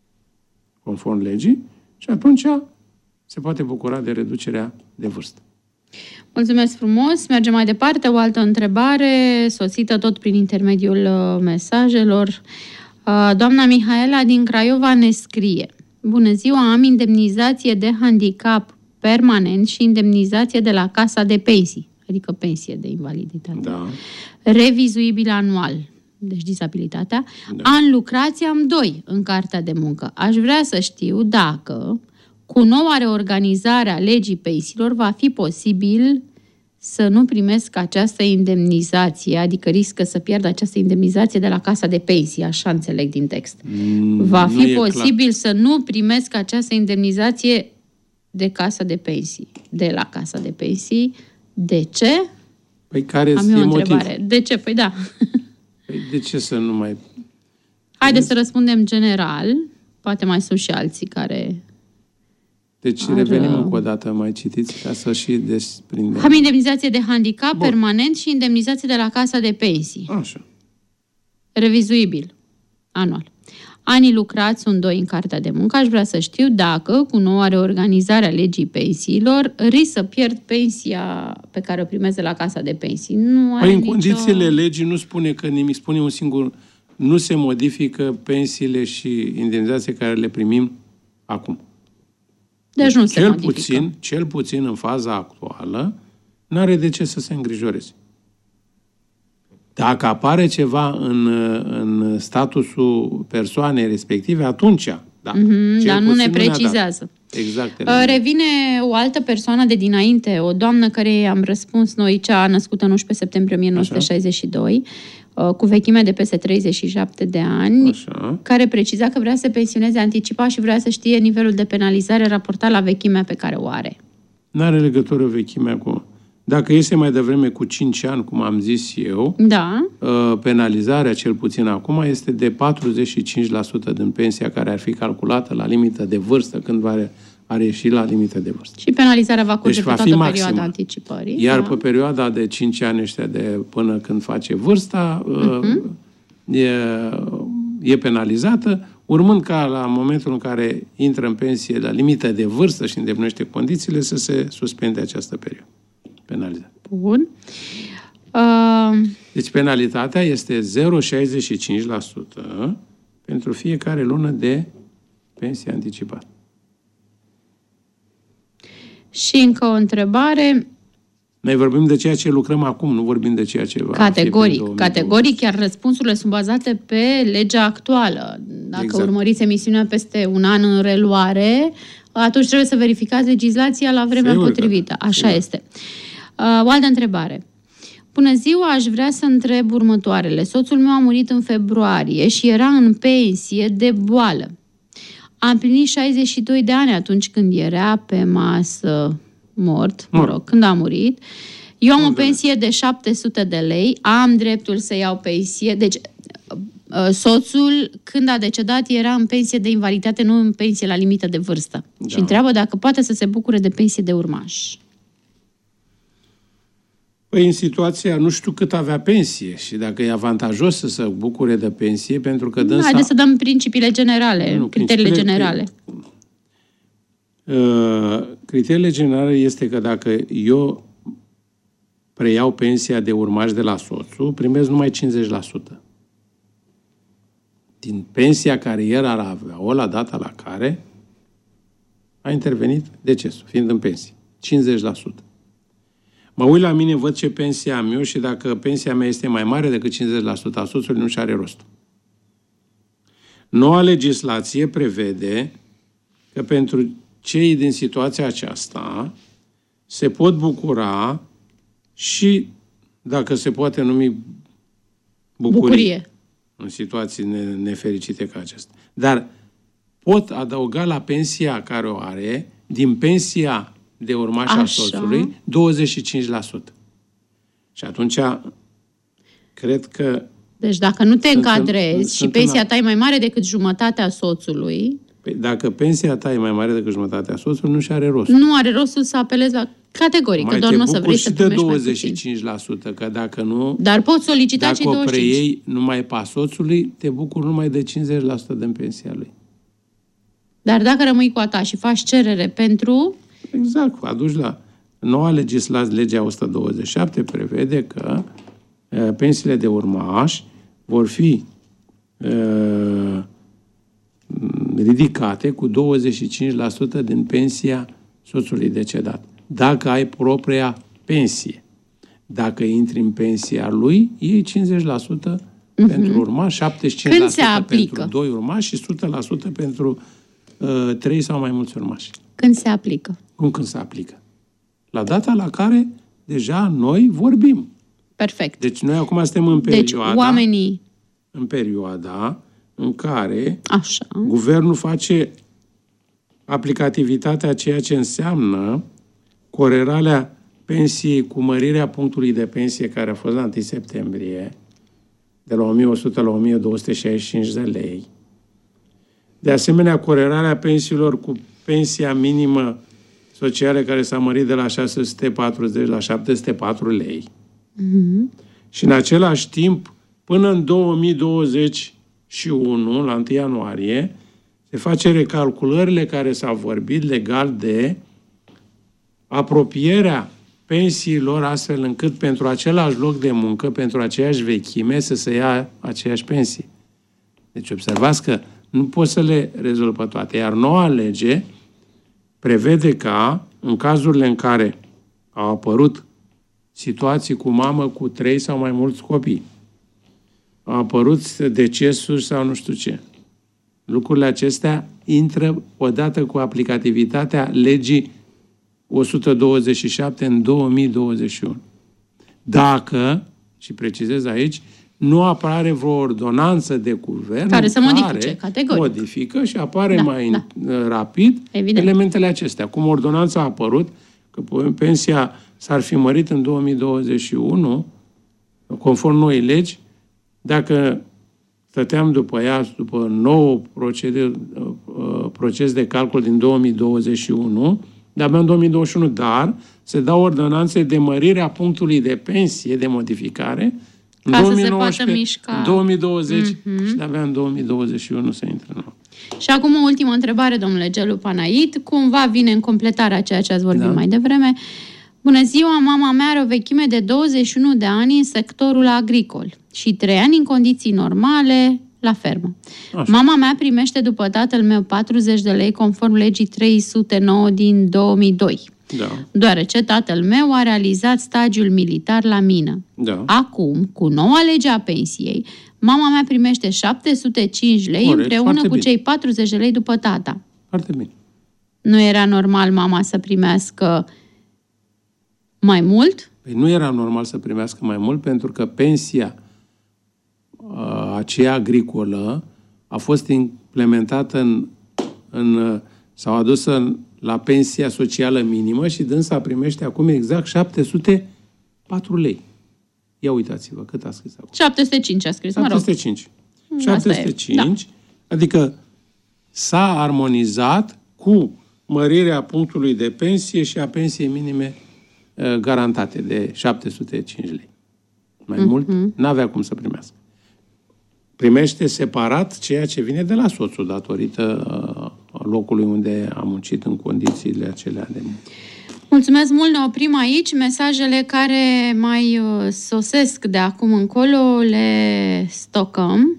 conform legii, și atunci se poate bucura de reducerea de vârstă. Mulțumesc frumos. Mergem mai departe. O altă întrebare, sosită tot prin intermediul mesajelor. Doamna Mihaela din Craiova ne scrie: bună ziua, am indemnizație de handicap permanent și indemnizație de la Casa de Pensii, adică pensie de invaliditate. Da. Revizuibil anual, deci disabilitatea. Da. An lucrație am doi în cartea de muncă. Aș vrea să știu dacă cu noua reorganizare a legii pensiilor va fi posibil să nu primesc această indemnizație, adică riscă să pierd această indemnizație de la Casa de Pensii, așa înțeleg din text. Mm, va fi posibil clar să nu primesc această indemnizație de Casa de Pensii, de la Casa de Pensii. De ce? Păi care am eu o întrebare. Motiv? De ce? Păi da. Păi de ce să nu mai... Haideți să răspundem general. Poate mai sunt și alții care... Deci ar... revenim încă o dată, mai citiți, ca să și desprindem. Am indemnizație de handicap Bun. permanent și indemnizație de la Casa de Pensii. Așa. Revizuibil. Anual. Anii lucrați sunt doi în cartea de muncă. Aș vrea să știu dacă, cu noua reorganizare a legii pensiilor, risc să pierd pensia pe care o primesc de la Casa de Pensii. Nu are păi în nicio... condițiile legii nu spune că nimic, spune un singur, nu se modifică pensiile și indemnizații care le primim acum. Deci nu se cel modifică. Puțin, cel puțin în faza actuală, n-are de ce să se îngrijoreze. Dacă apare ceva în, în statusul persoanei respective, atunci, da. Mm-hmm, dar nu ne precizează. Exact. Revine o altă persoană de dinainte, o doamnă care am răspuns noi, cea născută în unsprezece septembrie o mie nouă sute șaizeci și doi, Așa. cu vechime de peste treizeci și șapte de ani, Așa. care preciza că vrea să se pensioneze anticipat și vrea să știe nivelul de penalizare raportat la vechimea pe care o are. Nu are legătură vechimea cu... Dacă este mai devreme cu cinci ani, cum am zis eu, da. penalizarea, cel puțin acum, este de patruzeci și cinci la sută din pensia care ar fi calculată la limită de vârstă, când va ar ieși la limită de vârstă. Și penalizarea va curge deci pe va toată fi perioada anticipării. Iar da. pe perioada de cinci ani ăștia de până când face vârsta, uh-huh. e, e penalizată, urmând ca la momentul în care intră în pensie la limită de vârstă și îndeplinește condițiile să se suspende această perioadă penalizată. Bun. Uh... Deci penalitatea este zero virgulă șaizeci și cinci la sută pentru fiecare lună de pensie anticipată. Și încă o întrebare. Noi vorbim de ceea ce lucrăm acum, nu vorbim de ceea ce va Categoric. Fi categoric, chiar răspunsurile sunt bazate pe legea actuală. Dacă exact. urmăriți emisiunea peste un an în reluare, atunci trebuie să verificați legislația la vremea Sigur potrivită. Așa Sigur. este. Uh, o altă întrebare. Bună ziua, aș vrea să întreb următoarele. Soțul meu a murit în februarie și era în pensie de boală. A împlinit șaizeci și doi de ani atunci când era pe masă mort, mă rog, când a murit. Eu am o pensie de șapte sute de lei, am dreptul să iau pensie. Deci, soțul, când a decedat, era în pensie de invaliditate, nu în pensie la limită de vârstă. Da. Și întreabă dacă poate să se bucure de pensie de urmaș. Păi, în situația, nu știu cât avea pensie și dacă e avantajos să se bucure de pensie, pentru că dânsa... Haideți să dăm principiile generale, nu, criteriile generale. Uh, criteriile generale este că dacă eu preiau pensia de urmaș de la soțul, primesc numai cincizeci la sută. Din pensia care el ar avea-o la data la care a intervenit decesul, fiind în pensie. cincizeci la sută. Mă uit la mine, văd ce pensie am eu și dacă pensia mea este mai mare decât cincizeci la sută a soțului, nu și are rost. Noua legislație prevede că pentru cei din situația aceasta se pot bucura și, dacă se poate numi, bucurie, bucurie. în situații nefericite ca acestea. Dar pot adăuga la pensia care o are, din pensia de urmaș al soțului, douăzeci și cinci la sută. Și atunci, cred că... Deci dacă nu te încadrezi și pensia ta e mai mare decât jumătatea soțului... Păi dacă pensia ta e mai mare decât jumătatea soțului, nu și are rost. Nu are rostul să apelezi la categoric, mai că doar nu o să vrei să primești mai puțin. douăzeci și cinci la sută, că dacă nu... Dar poți solicita și douăzeci și cinci la sută. Dacă o preiei numai pe a soțului, te bucuri numai de cincizeci la sută din pensia lui. Dar dacă rămâi cu a ta și faci cerere pentru... Exact, aduci la noua legislație, legea o sută douăzeci și șapte prevede că uh, pensiile de urmaș vor fi uh, ridicate cu douăzeci și cinci la sută din pensia soțului decedat. Dacă ai propria pensie. Dacă intri în pensia lui, iei cincizeci la sută uh-huh. pentru urmaș, șaptezeci și cinci la sută pentru doi urmași și o sută la sută pentru uh, trei sau mai mulți urmași. Când se aplică? Cum când se aplică? La data la care deja noi vorbim. Perfect. Deci noi acum suntem în perioada... Deci oamenii... În perioada în care Așa. guvernul face aplicativitatea ceea ce înseamnă corelarea pensiei cu mărirea punctului de pensie care a fost la întâi septembrie, de la o mie o sută la o mie două sute șaizeci și cinci de lei. De asemenea, corelarea pensiilor cu pensia minimă socială care s-a mărit de la șase sute patruzeci la șapte sute patru lei. Mm-hmm. Și în același timp, până în două mii douăzeci și unu, la întâi ianuarie, se face recalculările care s-au vorbit legal de apropierea pensiilor astfel încât pentru același loc de muncă, pentru aceeași vechime, să se ia aceeași pensie. Deci observați că nu poți să le rezolvi pe toate. Iar noua lege prevede ca, în cazurile în care au apărut situații cu mamă cu trei sau mai mulți copii, au apărut decesuri sau nu știu ce, lucrurile acestea intră odată cu aplicativitatea legii o sută douăzeci și șapte în două mii douăzeci și unu. Dacă, și precizez aici, nu apare vreo ordonanță de guvern care să modifice, categoric. Modifică și apare da, mai da. rapid Evident. elementele acestea. Cum ordonanța a apărut, că pensia s-ar fi mărit în două mii douăzeci și unu, conform noii legi, dacă stăteam după ea, după nou procede, proces de calcul din două mii douăzeci și unu, de-abia în două mii douăzeci și unu, dar se dau ordonanțe de mărire a punctului de pensie, de modificare, în ca două mii nouăsprezece, să se poată mișca. În două mii douăzeci mm-hmm. și de-abia în două mii douăzeci și unu să intre nou. Și acum o ultimă întrebare, domnule Gelu Panait, cumva vine în completarea a ceea ce ați vorbit da. mai devreme. Bună ziua, mama mea are o vechime de douăzeci și unu de ani în sectorul agricol și trei ani în condiții normale la fermă. Așa. Mama mea primește după tatăl meu patruzeci de lei conform legii trei sute nouă din două mii doi. Da. Deoarece tatăl meu a realizat stagiul militar la mină. Da. Acum, cu noua lege a pensiei, mama mea primește șapte sute cinci lei Corect, împreună cu bine. cei patruzeci de lei după tata. Foarte bine. Nu era normal mama să primească mai mult? Păi nu era normal să primească mai mult pentru că pensia uh, aceea agricolă a fost implementată în, în sau adusă în, la pensia socială minimă și dânsa primește acum exact șapte sute patru lei. Ia uitați-vă cât a scris acum. șapte sute cinci a scris, șapte sute cinci. mă rog. șapte sute cinci, da. Adică s-a armonizat cu mărirea punctului de pensie și a pensiei minime uh, garantate de șapte sute cinci lei. Mai mm-hmm. mult n-avea cum să primească. Primește separat ceea ce vine de la soțul datorită uh, locului unde a muncit în condițiile acelea de muncă. Mulțumesc mult, ne oprim aici. Mesajele care mai uh, sosesc de acum încolo le stocăm.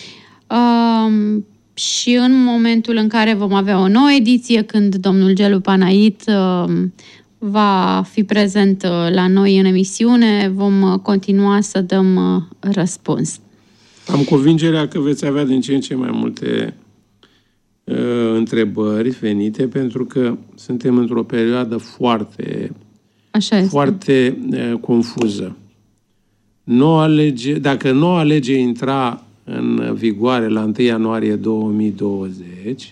Uh, și în momentul în care vom avea o nouă ediție, când domnul Gelu Panait uh, va fi prezent uh, la noi în emisiune, vom uh, continua să dăm uh, răspuns. Am convingerea că veți avea din ce în ce mai multe uh, întrebări venite, pentru că suntem într-o perioadă foarte, Așa este. foarte uh, confuză. Noua lege, dacă noua lege intra în vigoare la întâi ianuarie două mii douăzeci,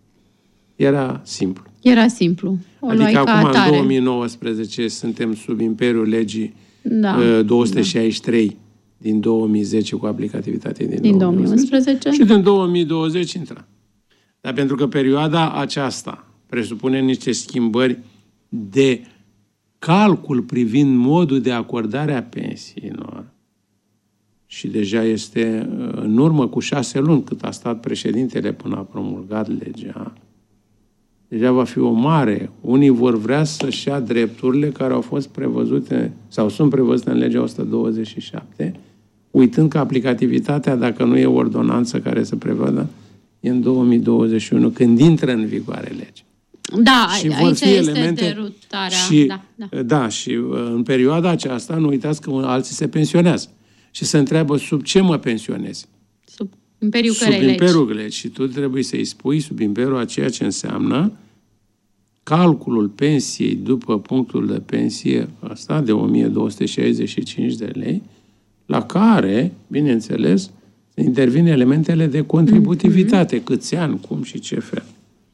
era simplu. Era simplu. O adică acum, în două mii nouăsprezece, suntem sub imperiul legii da, uh, două sute șaizeci și trei da. din două mii zece, cu aplicativitate din, din două mii unsprezece. Și din două mii douăzeci intra. Dar pentru că perioada aceasta presupune niște schimbări de calcul privind modul de acordare a pensiilor, și deja este în urmă cu șase luni cât a stat președintele până a promulgat legea, deja va fi o mare. Unii vor vrea să-și ia drepturile care au fost prevăzute sau sunt prevăzute în legea o sută douăzeci și șapte, uitând că aplicativitatea, dacă nu e ordonanță care să prevadă, e în două mii douăzeci și unu, când intră în vigoare legea. Da, și aici este elemente derutarea. Și, da, da. da, și în perioada aceasta nu uitați că alții se pensionează și se întreabă sub ce mă pensionez. Sub imperiul Sub imperiul legi. Și tu trebuie să-i spui sub imperiul a ceea ce înseamnă calculul pensiei după punctul de pensie ăsta de o mie două sute șaizeci și cinci de lei, la care, bineînțeles, intervin elementele de contributivitate, mm-hmm. câți ani, cum și ce fel.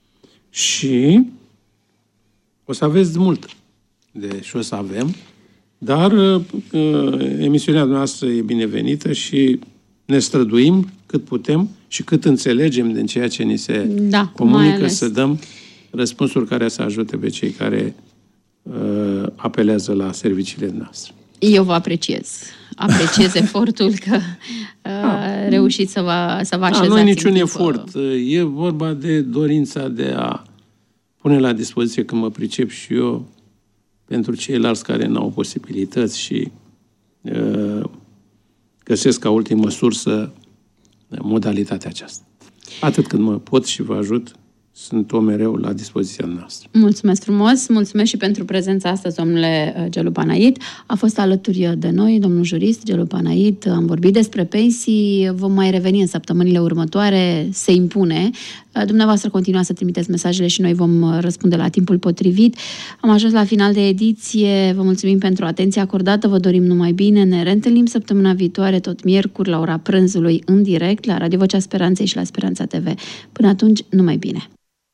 Și o să aveți mult de și o să avem, dar uh, emisiunea noastră e binevenită și ne străduim cât putem și cât înțelegem din ceea ce ni se da, comunică să dăm răspunsuri care să ajute pe cei care uh, apelează la serviciile noastre. Eu vă apreciez. Apreciez efortul că uh, reușiți să vă, să vă așezați. Nu e niciun efort. E vorba de dorința de a pune la dispoziție, când mă pricep și eu, pentru ceilalți care n-au posibilități și uh, găsesc ca ultimă sursă modalitatea aceasta. Atât cât mă pot și vă ajut, sunt o mereu la dispoziția noastră. Mulțumesc frumos, mulțumesc și pentru prezența astăzi, domnule Gelu Panait. A fost alături de noi domnul jurist Gelu Panait. Am vorbit despre pensii, vom mai reveni în săptămânile următoare, se impune. Dumneavoastră continuați să trimiteți mesajele și noi vom răspunde la timpul potrivit. Am ajuns la final de ediție, vă mulțumim pentru atenția acordată, vă dorim numai bine, ne reîntâlnim săptămâna viitoare, tot miercuri, la ora prânzului, în direct, la Radio Vocea Speranței și la Speranța T V. Până atunci, numai bine!